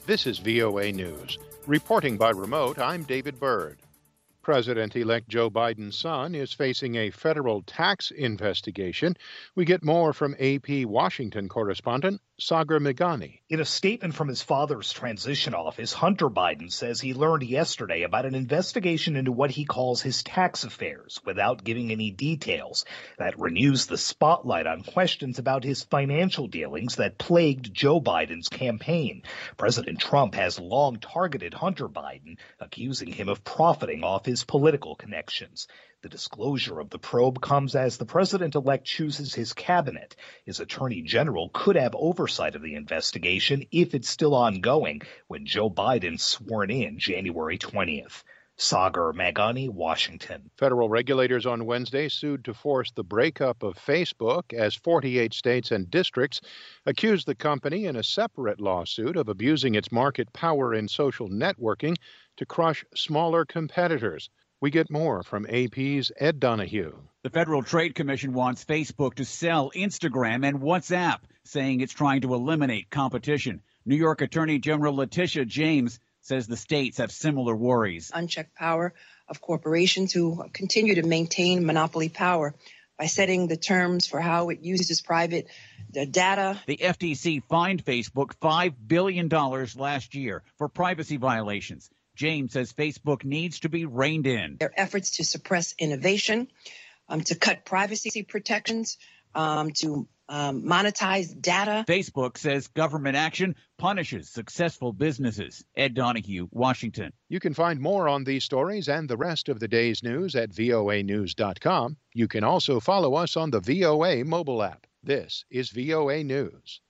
This is VOA News. Reporting by remote, I'm David Byrd. President-elect Joe Biden's son is facing a federal tax investigation. We get more from AP Washington correspondent Sagar Meghani. In a statement from his father's transition office, Hunter Biden says he learned yesterday about an investigation into what he calls his tax affairs without giving any details. That renews the spotlight on questions about his financial dealings that plagued Joe Biden's campaign. President Trump has long targeted Hunter Biden, accusing him of profiting off his political connections. The disclosure of the probe comes as the president-elect chooses his cabinet. His attorney general could have oversight of the investigation if it's still ongoing when Joe Biden's sworn in January 20th. Sagar Meghani, Washington. Federal regulators on Wednesday sued to force the breakup of Facebook as 48 states and districts accused the company in a separate lawsuit of abusing its market power in social networking to crush smaller competitors. We get more from AP's Ed Donahue. The Federal Trade Commission wants Facebook to sell Instagram and WhatsApp, saying it's trying to eliminate competition. New York Attorney General Letitia James says the states have similar worries. Unchecked power of corporations who continue to maintain monopoly power by setting the terms for how it uses private data. The FTC fined Facebook $5 billion last year for privacy violations. James says Facebook needs to be reined in. Their efforts to suppress innovation, to cut privacy protections, to monetize data. Facebook says government action punishes successful businesses. Ed Donahue, Washington. You can find more on these stories and the rest of the day's news at voanews.com. You can also follow us on the VOA mobile app. This is VOA News.